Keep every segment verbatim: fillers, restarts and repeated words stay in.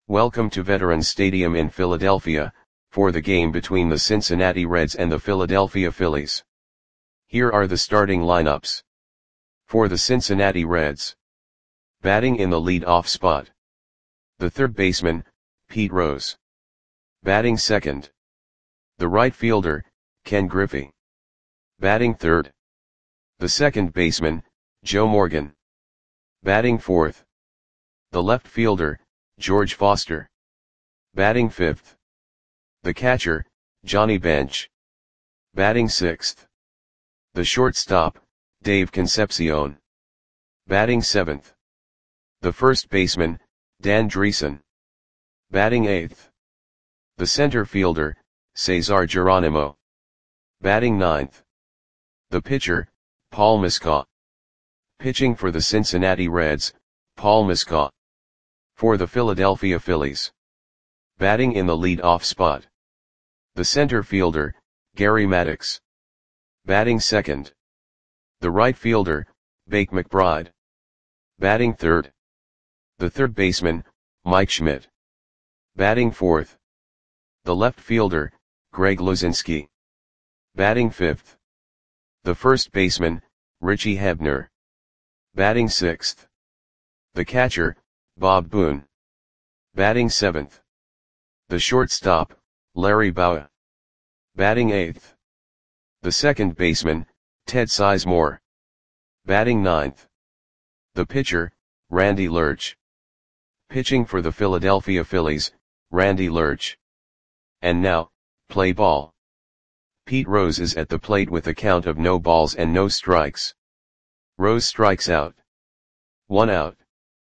Welcome to Veterans Stadium in Philadelphia, for the game between the Cincinnati Reds and the Philadelphia Phillies. Here are the starting lineups. For the Cincinnati Reds. Batting in the lead-off spot. The third baseman, Pete Rose. Batting second. The right fielder, Ken Griffey. Batting third. The second baseman, Joe Morgan. Batting fourth. The left fielder, George Foster. Batting fifth. The catcher, Johnny Bench. Batting sixth. The shortstop, Dave Concepcion. Batting seventh. The first baseman, Dan Driessen. Batting eighth. The center fielder, Cesar Geronimo. Batting ninth. The pitcher, Paul Muscat. Pitching for the Cincinnati Reds, Paul Muscat. For the Philadelphia Phillies. Batting in the lead-off spot. The center fielder, Gary Maddox. Batting second. The right fielder, Bake McBride. Batting third. The third baseman, Mike Schmidt. Batting fourth. The left fielder, Greg Luzinski. Batting fifth. The first baseman, Richie Hebner. Batting sixth. The catcher, Bob Boone. Batting seventh. The shortstop, Larry Bowa. Batting eighth. The second baseman, Ted Sizemore. Batting ninth. The pitcher, Randy Lerch. Pitching for the Philadelphia Phillies, Randy Lerch. And now, play ball. Pete Rose is at the plate with a count of no balls and no strikes. Rose strikes out. One out.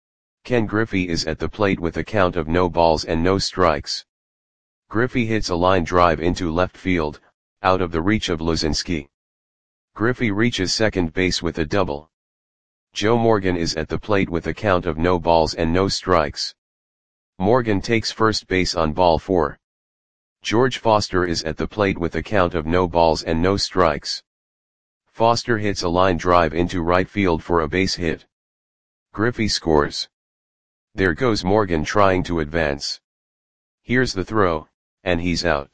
Ken Griffey is at the plate with a count of no balls and no strikes. Griffey hits a line drive into left field, out of the reach of Luzinski. Griffey reaches second base with a double. Joe Morgan is at the plate with a count of no balls and no strikes. Morgan takes first base on ball four. George Foster is at the plate with a count of no balls and no strikes. Foster hits a line drive into right field for a base hit. Griffey scores. There goes Morgan trying to advance. Here's the throw, and he's out.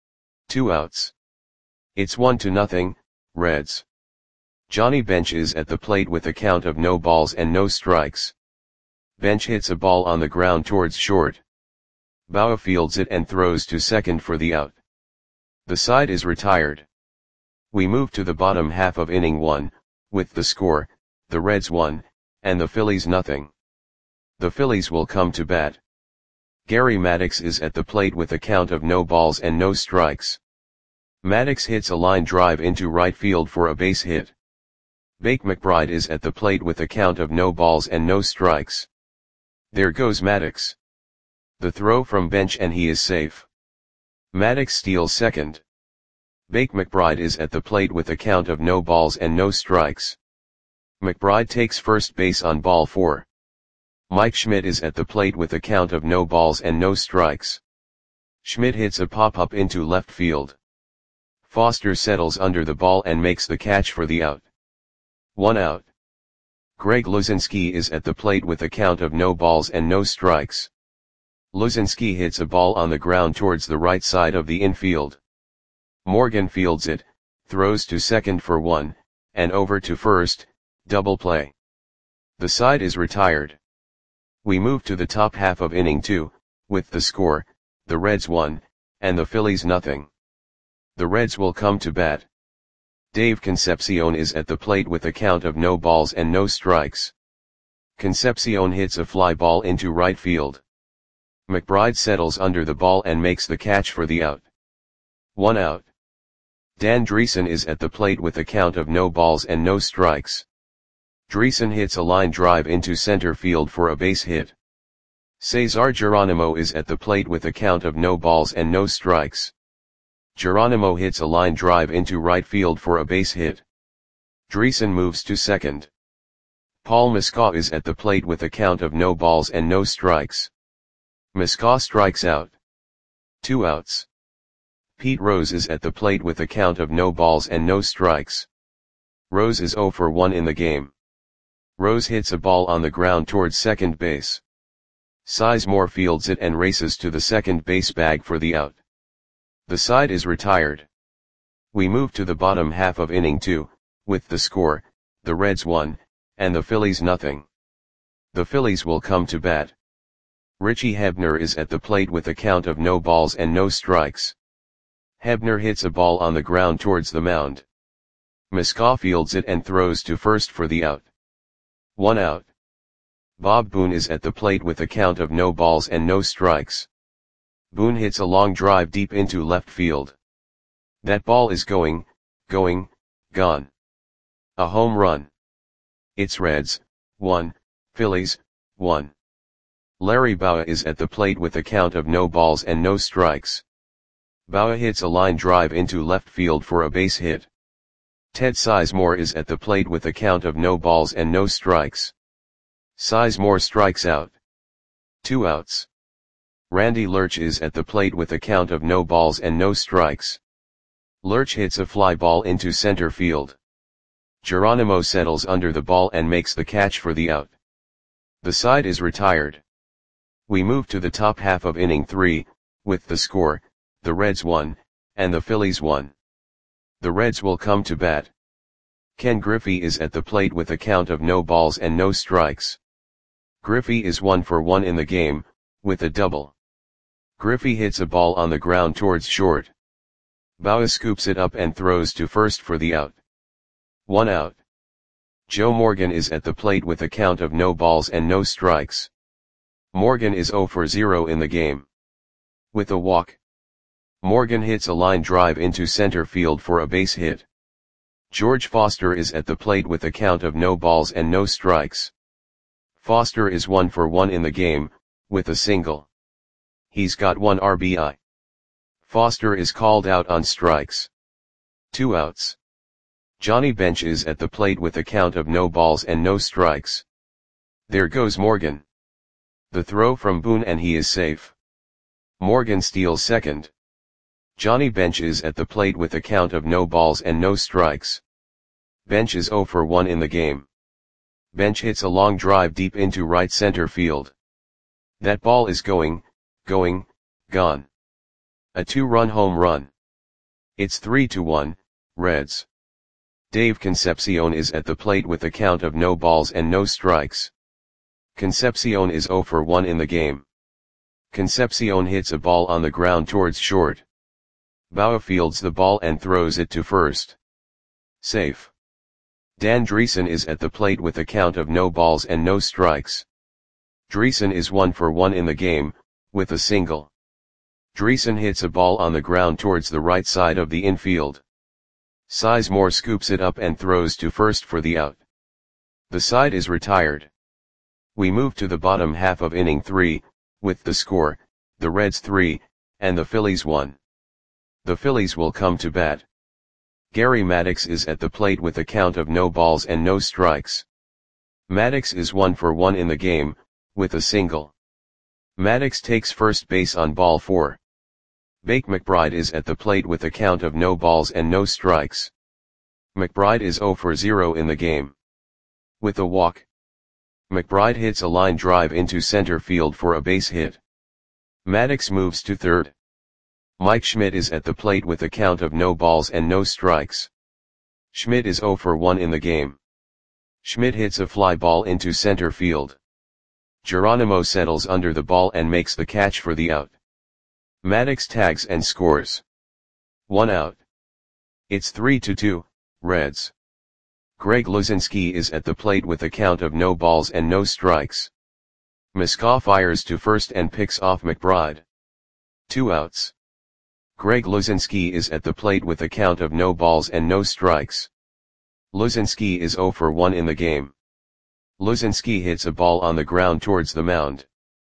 Two outs. It's one to nothing, Reds. Johnny Bench is at the plate with a count of no balls and no strikes. Bench hits a ball on the ground towards short. Bowa fields it and throws to second for the out. The side is retired. We move to the bottom half of inning one, with the score, the Reds one, and the Phillies nothing. The Phillies will come to bat. Gary Maddox is at the plate with a count of no balls and no strikes. Maddox hits a line drive into right field for a base hit. Bake McBride is at the plate with a count of no balls and no strikes. There goes Maddox. The throw from Bench and he is safe. Maddox steals second. Bake McBride is at the plate with a count of no balls and no strikes. McBride takes first base on ball four. Mike Schmidt is at the plate with a count of no balls and no strikes. Schmidt hits a pop-up into left field. Foster settles under the ball and makes the catch for the out. One out. Greg Luzinski is at the plate with a count of no balls and no strikes. Luzinski hits a ball on the ground towards the right side of the infield. Morgan fields it, throws to second for one, and over to first, double play. The side is retired. We move to the top half of inning two, with the score, the Reds one, and the Phillies nothing. The Reds will come to bat. Dave Concepcion is at the plate with a count of no balls and no strikes. Concepcion hits a fly ball into right field. McBride settles under the ball and makes the catch for the out. One out. Dan Driessen is at the plate with a count of no balls and no strikes. Driessen hits a line drive into center field for a base hit. Cesar Geronimo is at the plate with a count of no balls and no strikes. Geronimo hits a line drive into right field for a base hit. Driessen moves to second. Paul Muscat is at the plate with a count of no balls and no strikes. Muscat strikes out. Two outs. Pete Rose is at the plate with a count of no balls and no strikes. Rose is zero for one in the game. Rose hits a ball on the ground towards second base. Sizemore fields it and races to the second base bag for the out. The side is retired. We move to the bottom half of inning two, with the score, the Reds one, and the Phillies nothing. The Phillies will come to bat. Richie Hebner is at the plate with a count of no balls and no strikes. Hebner hits a ball on the ground towards the mound. Miska fields it and throws to first for the out. One out. Bob Boone is at the plate with a count of no balls and no strikes. Boone hits a long drive deep into left field. That ball is going, going, gone. A home run. It's Reds, one, Phillies, one. Larry Bowa is at the plate with a count of no balls and no strikes. Bowa hits a line drive into left field for a base hit. Ted Sizemore is at the plate with a count of no balls and no strikes. Sizemore strikes out. Two outs. Randy Lurch is at the plate with a count of no balls and no strikes. Lurch hits a fly ball into center field. Geronimo settles under the ball and makes the catch for the out. The side is retired. We move to the top half of inning three, with the score, the Reds one, and the Phillies one. The Reds will come to bat. Ken Griffey is at the plate with a count of no balls and no strikes. Griffey is one for one in the game, with a double. Griffey hits a ball on the ground towards short. Bowa scoops it up and throws to first for the out. One out. Joe Morgan is at the plate with a count of no balls and no strikes. Morgan is zero for zero in the game. With a walk. Morgan hits a line drive into center field for a base hit. George Foster is at the plate with a count of no balls and no strikes. Foster is one for one in the game, with a single. He's got one R B I. Foster is called out on strikes. Two outs. Johnny Bench is at the plate with a count of no balls and no strikes. There goes Morgan. The throw from Boone and he is safe. Morgan steals second. Johnny Bench is at the plate with a count of no balls and no strikes. Bench is zero for one in the game. Bench hits a long drive deep into right center field. That ball is going, going, gone. A two-run home run. It's three to one, Reds. Dave Concepcion is at the plate with a count of no balls and no strikes. Concepcion is zero for one in the game. Concepcion hits a ball on the ground towards short. Bowa fields the ball and throws it to first. Safe. Dan Dreesen is at the plate with a count of no balls and no strikes. Dreesen is one for one in the game, with a single. Dreesen hits a ball on the ground towards the right side of the infield. Sizemore scoops it up and throws to first for the out. The side is retired. We move to the bottom half of inning three, with the score, the Reds three, and the Phillies one. The Phillies will come to bat. Gary Maddox is at the plate with a count of no balls and no strikes. Maddox is one for one in the game, with a single. Maddox takes first base on ball four. Bake McBride is at the plate with a count of no balls and no strikes. McBride is zero for zero in the game. With a walk. McBride hits a line drive into center field for a base hit. Maddox moves to third. Mike Schmidt is at the plate with a count of no balls and no strikes. Schmidt is zero for one in the game. Schmidt hits a fly ball into center field. Geronimo settles under the ball and makes the catch for the out. Maddox tags and scores. One out. It's three to two, Reds. Greg Luzinski is at the plate with a count of no balls and no strikes. Miska fires to first and picks off McBride. Two outs. Greg Luzinski is at the plate with a count of no balls and no strikes. Luzinski is zero for one in the game. Luzinski hits a ball on the ground towards the mound.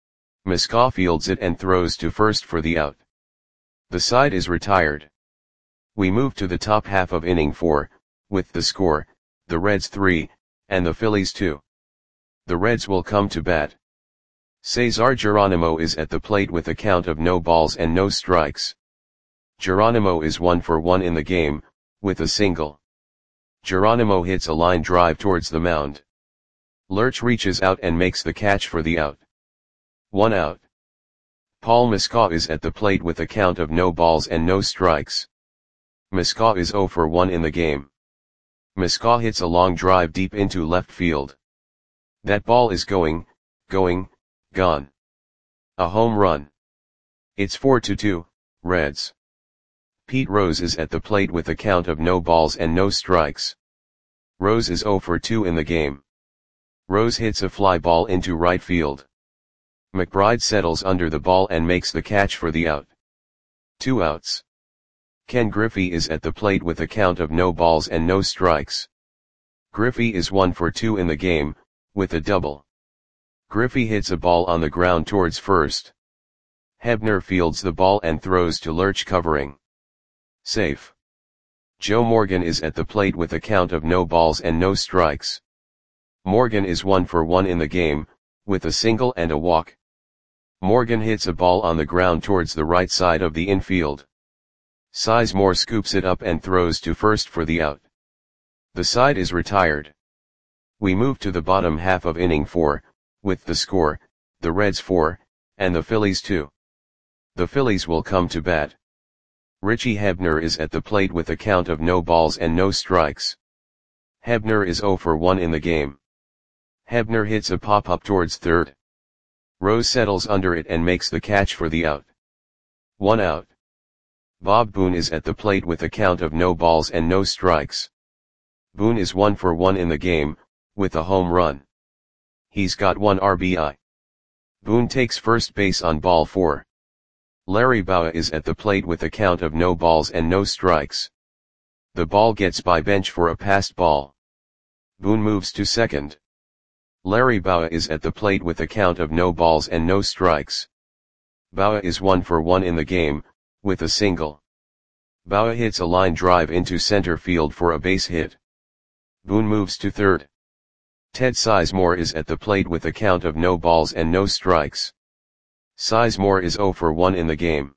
Miska fields it and throws to first for the out. The side is retired. We move to the top half of inning four, with the score, the Reds three, and the Phillies two. The Reds will come to bat. Cesar Geronimo is at the plate with a count of no balls and no strikes. Geronimo is one for one in the game, with a single. Geronimo hits a line drive towards the mound. Lurch reaches out and makes the catch for the out. One out. Paul Muscat is at the plate with a count of no balls and no strikes. Muscat is zero for one in the game. Muscat hits a long drive deep into left field. That ball is going, going, gone. A home run. It's four to two, Reds. Pete Rose is at the plate with a count of no balls and no strikes. Rose is zero for two in the game. Rose hits a fly ball into right field. McBride settles under the ball and makes the catch for the out. Two outs. Ken Griffey is at the plate with a count of no balls and no strikes. Griffey is one for two in the game, with a double. Griffey hits a ball on the ground towards first. Hebner fields the ball and throws to Lurch covering. Safe. Joe Morgan is at the plate with a count of no balls and no strikes. Morgan is one for one in the game, with a single and a walk. Morgan hits a ball on the ground towards the right side of the infield. Sizemore scoops it up and throws to first for the out. The side is retired. We move to the bottom half of inning four, with the score, the Reds four, and the Phillies two. The Phillies will come to bat. Richie Hebner is at the plate with a count of no balls and no strikes. Hebner is zero for one in the game. Hebner hits a pop-up towards third. Rose settles under it and makes the catch for the out. One out. Bob Boone is at the plate with a count of no balls and no strikes. Boone is one for one in the game, with a home run. He's got one R B I. Boone takes first base on ball four. Larry Bowa is at the plate with a count of no balls and no strikes. The ball gets by Bench for a passed ball. Boone moves to second. Larry Bowa is at the plate with a count of no balls and no strikes. Bowa is one for one in the game, with a single. Bowa hits a line drive into center field for a base hit. Boone moves to third. Ted Sizemore is at the plate with a count of no balls and no strikes. Sizemore is zero for one in the game.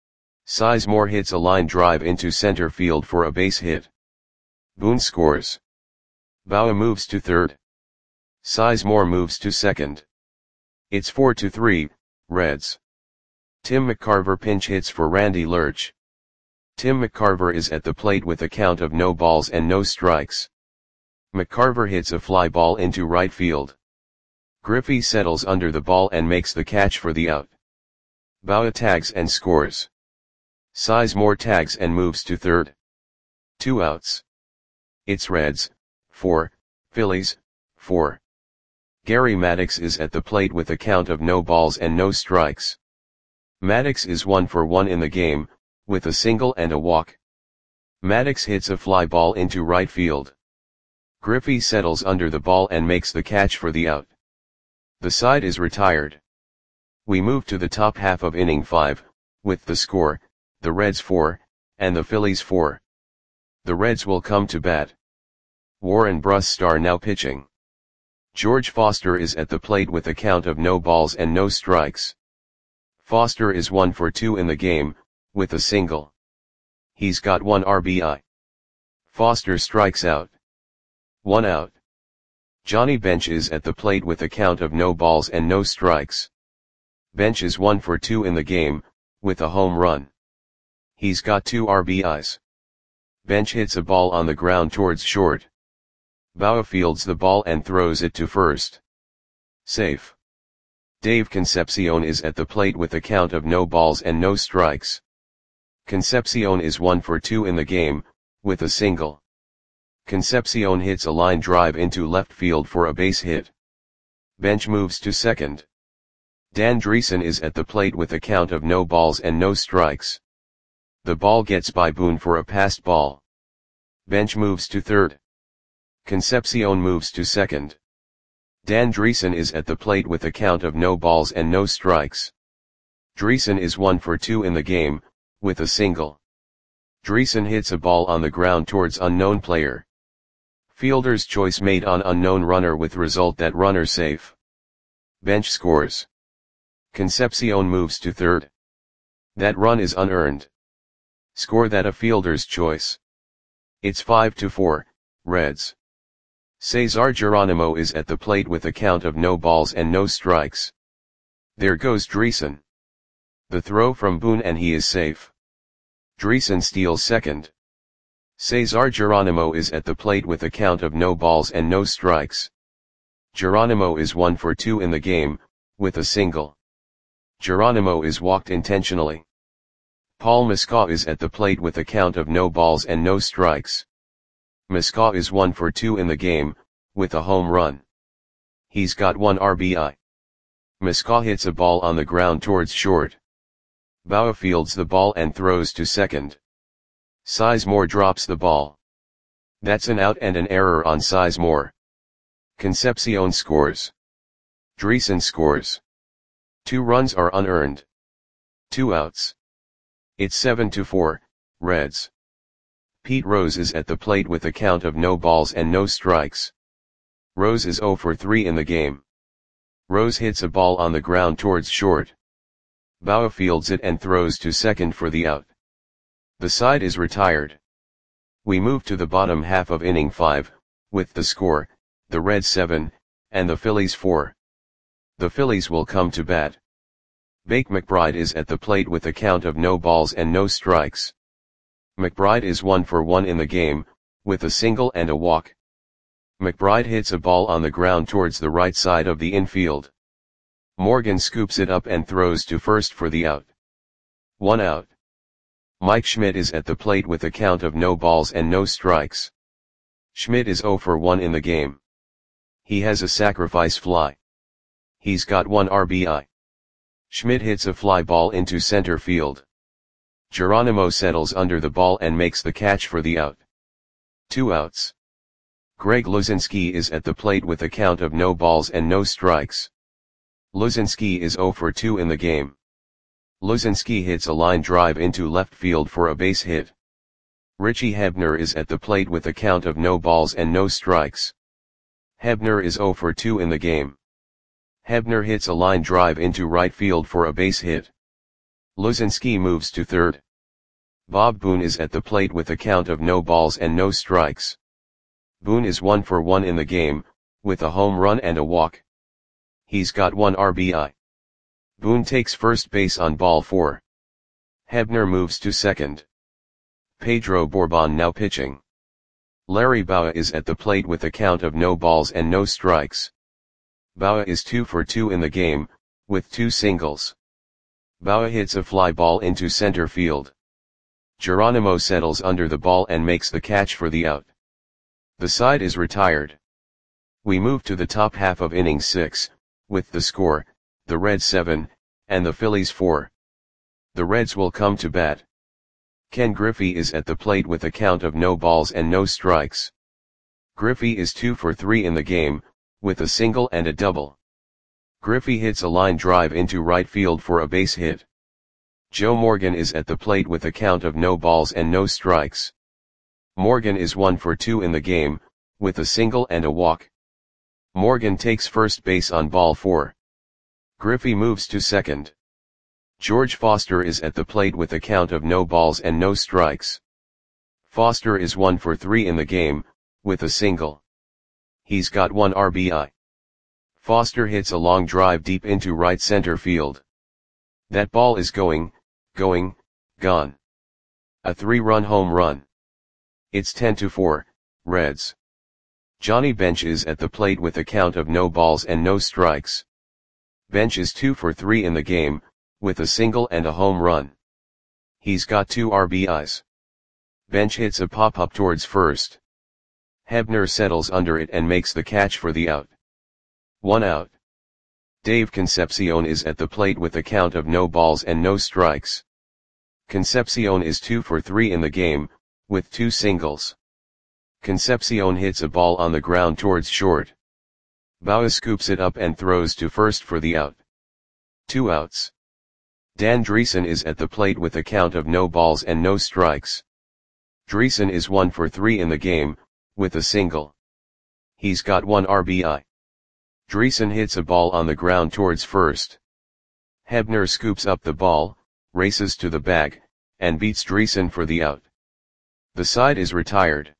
Sizemore hits a line drive into center field for a base hit. Boone scores. Bowa moves to third. Sizemore moves to second. It's four to three, Reds. Tim McCarver pinch hits for Randy Lurch. Tim McCarver is at the plate with a count of no balls and no strikes. McCarver hits a fly ball into right field. Griffey settles under the ball and makes the catch for the out. Bowa tags and scores. Sizemore tags and moves to third. Two outs. It's Reds, four, Phillies, four. Gary Maddox is at the plate with a count of no balls and no strikes. Maddox is one for one in the game, with a single and a walk. Maddox hits a fly ball into right field. Griffey settles under the ball and makes the catch for the out. The side is retired. We move to the top half of inning five, with the score, the Reds four, and the Phillies four. The Reds will come to bat. Warren Brustar now pitching. George Foster is at the plate with a count of no balls and no strikes. Foster is one for two in the game, with a single. He's got one R B I. Foster strikes out. One out. Johnny Bench is at the plate with a count of no balls and no strikes. Bench is one for two in the game, with a home run. He's got two R B Is. Bench hits a ball on the ground towards short. Bowa fields the ball and throws it to first. Safe. Dave Concepcion is at the plate with a count of no balls and no strikes. Concepcion is one for two in the game, with a single. Concepcion hits a line drive into left field for a base hit. Bench moves to second. Dan Dreesen is at the plate with a count of no balls and no strikes. The ball gets by Boone for a passed ball. Bench moves to third. Concepcion moves to second. Dan Dreesen is at the plate with a count of no balls and no strikes. Dreesen is one for two in the game, with a single. Dreesen hits a ball on the ground towards unknown player. Fielder's choice made on unknown runner with result that runner safe. Bench scores. Concepcion moves to third. That run is unearned. Score that a fielder's choice. It's five to four, Reds. Cesar Geronimo is at the plate with a count of no balls and no strikes. There goes Dreesen. The throw from Boone and he is safe. Dreesen steals second. Cesar Geronimo is at the plate with a count of no balls and no strikes. Geronimo is one for two in the game, with a single. Geronimo is walked intentionally. Paul Muscat is at the plate with a count of no balls and no strikes. Muscat is one for two in the game, with a home run. He's got one R B I. Muscat hits a ball on the ground towards short. Bauer fields the ball and throws to second. Sizemore drops the ball. That's an out and an error on Sizemore. Concepcion scores. Dreesen scores. Two runs are unearned. Two outs. It's seven to four, Reds. Pete Rose is at the plate with a count of no balls and no strikes. Rose is zero for three in the game. Rose hits a ball on the ground towards short. Bauer fields it and throws to second for the out. The side is retired. We move to the bottom half of inning five, with the score, the Reds seven, and the Phillies four. The Phillies will come to bat. Bake McBride is at the plate with a count of no balls and no strikes. McBride is one for one in the game, with a single and a walk. McBride hits a ball on the ground towards the right side of the infield. Morgan scoops it up and throws to first for the out. One out. Mike Schmidt is at the plate with a count of no balls and no strikes. Schmidt is zero for one in the game. He has a sacrifice fly. He's got one R B I. Schmidt hits a fly ball into center field. Geronimo settles under the ball and makes the catch for the out. Two outs. Greg Luzinski is at the plate with a count of no balls and no strikes. Luzinski is zero for two in the game. Luzinski hits a line drive into left field for a base hit. Richie Hebner is at the plate with a count of no balls and no strikes. Hebner is zero for two in the game. Hebner hits a line drive into right field for a base hit. Luzinski moves to third. Bob Boone is at the plate with a count of no balls and no strikes. Boone is one for one in the game, with a home run and a walk. He's got one R B I. Boone takes first base on ball four. Hebner moves to second. Pedro Bourbon now pitching. Larry Bauer is at the plate with a count of no balls and no strikes. Bauer is two for two in the game, with two singles. Bauer hits a fly ball into center field. Geronimo settles under the ball and makes the catch for the out. The side is retired. We move to the top half of inning six, with the score, the Reds seven, and the Phillies four. The Reds will come to bat. Ken Griffey is at the plate with a count of no balls and no strikes. Griffey is two for three in the game, with a single and a double. Griffey hits a line drive into right field for a base hit. Joe Morgan is at the plate with a count of no balls and no strikes. Morgan is one for two in the game, with a single and a walk. Morgan takes first base on ball four. Griffey moves to second. George Foster is at the plate with a count of no balls and no strikes. Foster is one for three in the game, with a single. He's got one R B I. Foster hits a long drive deep into right center field. That ball is going, going, gone. A three-run home run. It's ten to four, Reds. Johnny Bench is at the plate with a count of no balls and no strikes. Bench is two for three in the game, with a single and a home run. He's got two R B Is. Bench hits a pop-up towards first. Hebner settles under it and makes the catch for the out. One out. Dave Concepcion is at the plate with a count of no balls and no strikes. Concepcion is two for three in the game, with two singles. Concepcion hits a ball on the ground towards short. Bauer scoops it up and throws to first for the out. Two outs. Dan Dreesen is at the plate with a count of no balls and no strikes. Dreesen is one for three in the game, with a single. He's got one R B I. Dreesen hits a ball on the ground towards first. Hebner scoops up the ball, races to the bag, and beats Dreesen for the out. The side is retired.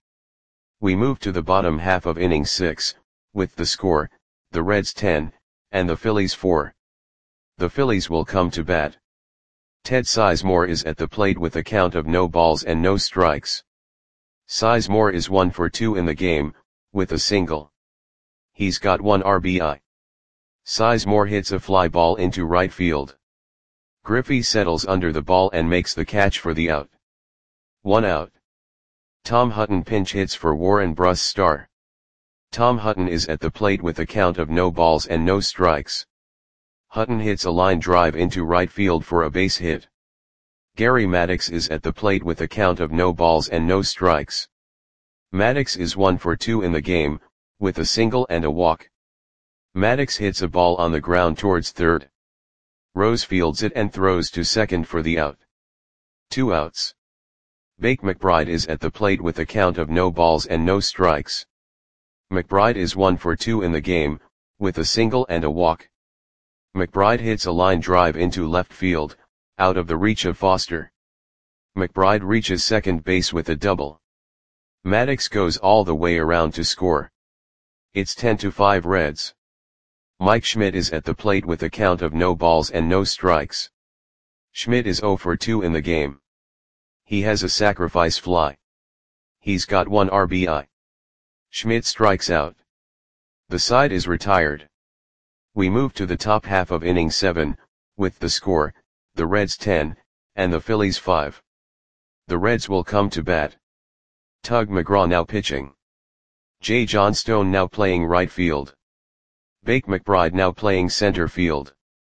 We move to the bottom half of inning six, with the score, the Reds ten, and the Phillies four. The Phillies will come to bat. Ted Sizemore is at the plate with a count of no balls and no strikes. Sizemore is one for two in the game, with a single. He's got one R B I. Sizemore hits a fly ball into right field. Griffey settles under the ball and makes the catch for the out. One out. Tom Hutton pinch hits for Warren Brusstar. Tom Hutton is at the plate with a count of no balls and no strikes. Hutton hits a line drive into right field for a base hit. Gary Maddox is at the plate with a count of no balls and no strikes. Maddox is one for two in the game, with a single and a walk. Maddox hits a ball on the ground towards third. Rose fields it and throws to second for the out. Two outs. Bake McBride is at the plate with a count of no balls and no strikes. McBride is one for two in the game, with a single and a walk. McBride hits a line drive into left field, out of the reach of Foster. McBride reaches second base with a double. Maddox goes all the way around to score. It's ten to five Reds. Mike Schmidt is at the plate with a count of no balls and no strikes. Schmidt is zero for two in the game. He has a sacrifice fly. He's got one R B I. Schmidt strikes out. The side is retired. We move to the top half of inning seven, with the score, the Reds ten, and the Phillies five. The Reds will come to bat. Tug McGraw now pitching. Jay Johnstone now playing right field. Bake McBride now playing center field.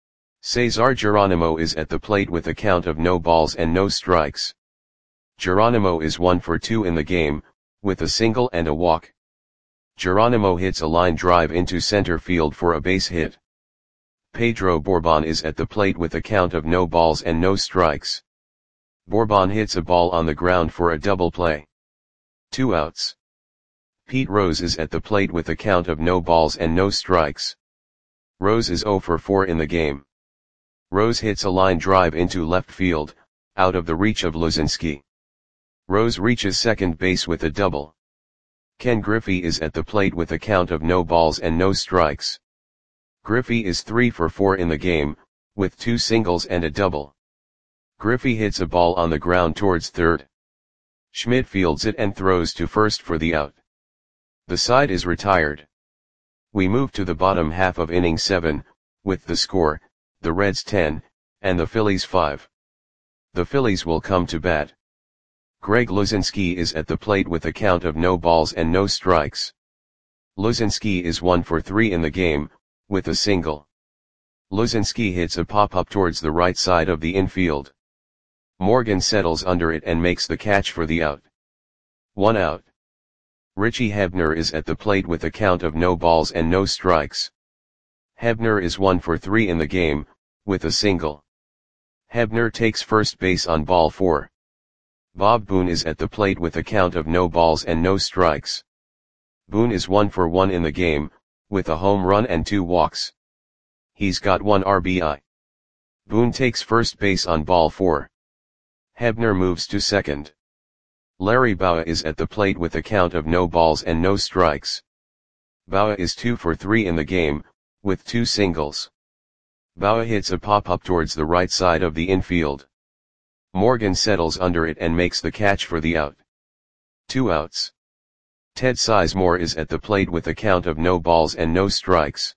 Cesar Geronimo is at the plate with a count of no balls and no strikes. Geronimo is one for two in the game, with a single and a walk. Geronimo hits a line drive into center field for a base hit. Pedro Bourbon is at the plate with a count of no balls and no strikes. Bourbon hits a ball on the ground for a double play. Two outs. Pete Rose is at the plate with a count of no balls and no strikes. Rose is zero for four in the game. Rose hits a line drive into left field, out of the reach of Luzinski. Rose reaches second base with a double. Ken Griffey is at the plate with a count of no balls and no strikes. Griffey is three for four in the game, with two singles and a double. Griffey hits a ball on the ground towards third. Schmidt fields it and throws to first for the out. The side is retired. We move to the bottom half of inning seven, with the score, the Reds ten, and the Phillies five. The Phillies will come to bat. Greg Luzinski is at the plate with a count of no balls and no strikes. Luzinski is one for three in the game, with a single. Luzinski hits a pop-up towards the right side of the infield. Morgan settles under it and makes the catch for the out. One out. Richie Hebner is at the plate with a count of no balls and no strikes. Hebner is one for three in the game, with a single. Hebner takes first base on ball four. Bob Boone is at the plate with a count of no balls and no strikes. Boone is one for one in the game, with a home run and two walks. He's got one R B I. Boone takes first base on ball four. Hebner moves to second. Larry Bowa is at the plate with a count of no balls and no strikes. Bowa is two for three in the game, with two singles. Bowa hits a pop-up towards the right side of the infield. Morgan settles under it and makes the catch for the out. Two outs. Ted Sizemore is at the plate with a count of no balls and no strikes.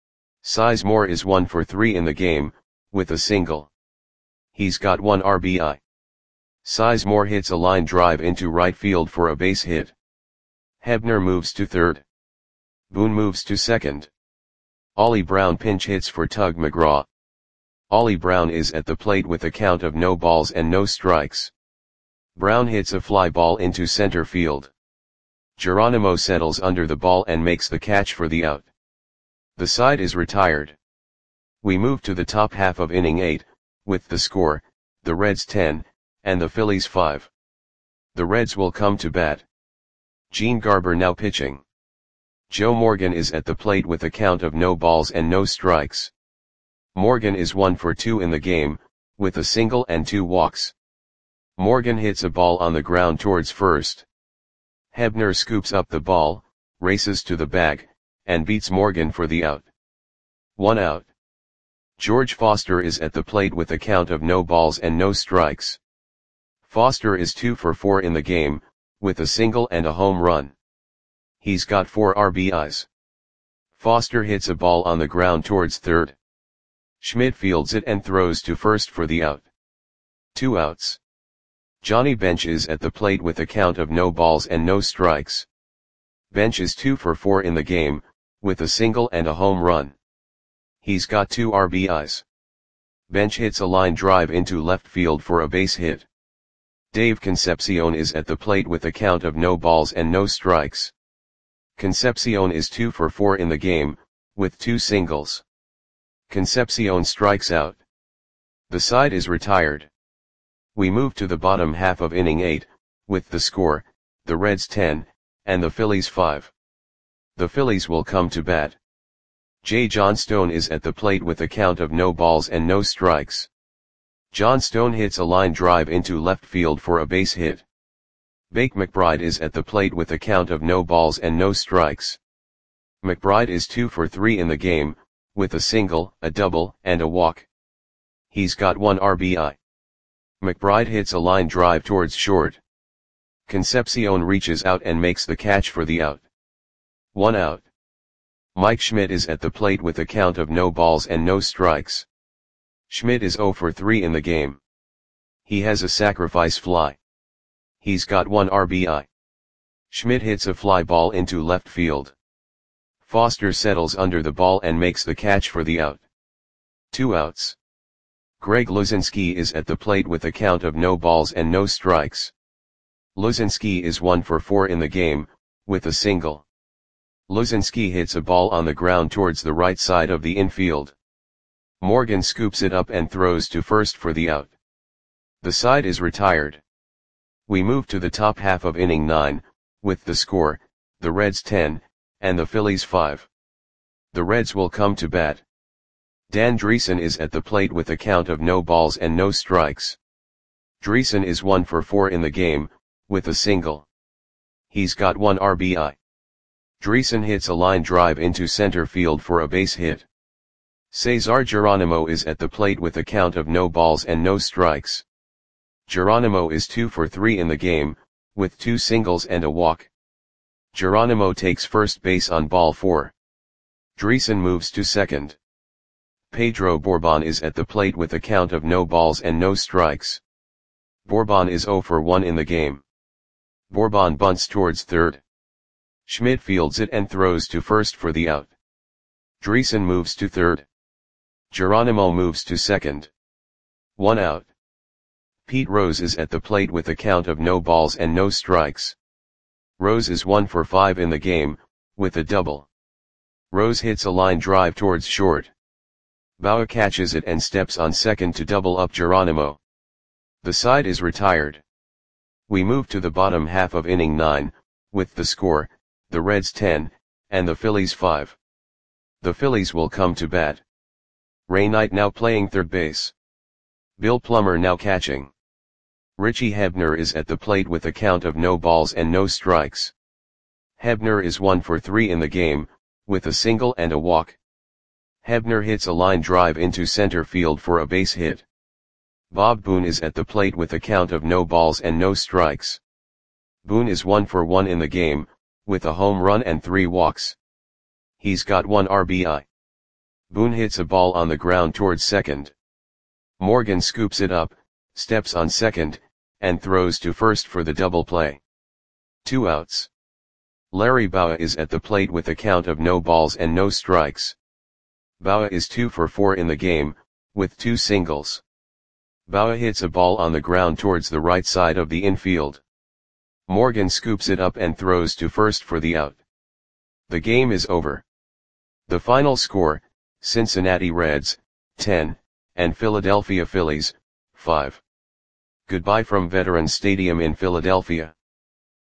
Sizemore is one for three in the game, with a single. He's got one R B I. Sizemore hits a line drive into right field for a base hit. Hebner moves to third. Boone moves to second. Ollie Brown pinch hits for Tug McGraw. Ollie Brown is at the plate with a count of no balls and no strikes. Brown hits a fly ball into center field. Geronimo settles under the ball and makes the catch for the out. The side is retired. We move to the top half of inning eight, with the score, the Reds ten, and the Phillies five. The Reds will come to bat. Gene Garber now pitching. Joe Morgan is at the plate with a count of no balls and no strikes. Morgan is one for two in the game, with a single and two walks. Morgan hits a ball on the ground towards first. Hebner scoops up the ball, races to the bag, and beats Morgan for the out. One out. George Foster is at the plate with a count of no balls and no strikes. Foster is two for four in the game, with a single and a home run. He's got four R B Is. Foster hits a ball on the ground towards third. Schmidt fields it and throws to first for the out. Two outs. Johnny Bench is at the plate with a count of no balls and no strikes. Bench is two for four in the game, with a single and a home run. He's got two R B Is. Bench hits a line drive into left field for a base hit. Dave Concepcion is at the plate with a count of no balls and no strikes. Concepcion is two for four in the game, with two singles. Concepcion strikes out. The side is retired. We move to the bottom half of inning eight, with the score, the Reds ten, and the Phillies five. The Phillies will come to bat. Jay Johnstone is at the plate with a count of no balls and no strikes. Johnstone hits a line drive into left field for a base hit. Bake McBride is at the plate with a count of no balls and no strikes. McBride is two for three in the game, with a single, a double, and a walk. He's got one R B I. McBride hits a line drive towards short. Concepcion reaches out and makes the catch for the out. One out. Mike Schmidt is at the plate with a count of no balls and no strikes. Schmidt is zero for three in the game. He has a sacrifice fly. He's got one R B I. Schmidt hits a fly ball into left field. Foster settles under the ball and makes the catch for the out. Two outs. Greg Luzinski is at the plate with a count of no balls and no strikes. Luzinski is one for four in the game, with a single. Luzinski hits a ball on the ground towards the right side of the infield. Morgan scoops it up and throws to first for the out. The side is retired. We move to the top half of inning nine, with the score, the Reds ten, and the Phillies five. The Reds will come to bat. Dan Dreesen is at the plate with a count of no balls and no strikes. Dreesen is one for four in the game, with a single. He's got one R B I. Dreesen hits a line drive into center field for a base hit. Cesar Geronimo is at the plate with a count of no balls and no strikes. Geronimo is two for three in the game, with two singles and a walk. Geronimo takes first base on ball four. Dreesen moves to second. Pedro Bourbon is at the plate with a count of no balls and no strikes. Bourbon is zero for one in the game. Bourbon bunts towards third. Schmidt fields it and throws to first for the out. Dreesen moves to third. Geronimo moves to second. One out. Pete Rose is at the plate with a count of no balls and no strikes. Rose is one for five in the game, with a double. Rose hits a line drive towards short. Baua catches it and steps on second to double up Geronimo. The side is retired. We move to the bottom half of inning nine, with the score, the Reds ten, and the Phillies five. The Phillies will come to bat. Ray Knight now playing third base. Bill Plummer now catching. Richie Hebner is at the plate with a count of no balls and no strikes. Hebner is one for three in the game, with a single and a walk. Hebner hits a line drive into center field for a base hit. Bob Boone is at the plate with a count of no balls and no strikes. Boone is one for one in the game, with a home run and three walks. He's got one R B I. Boone hits a ball on the ground towards second. Morgan scoops it up, steps on second, and throws to first for the double play. Two outs. Larry Baua is at the plate with a count of no balls and no strikes. Baua is two for four in the game, with two singles. Baua hits a ball on the ground towards the right side of the infield. Morgan scoops it up and throws to first for the out. The game is over. The final score, Cincinnati Reds, ten, and Philadelphia Phillies, five. Goodbye from Veterans Stadium in Philadelphia.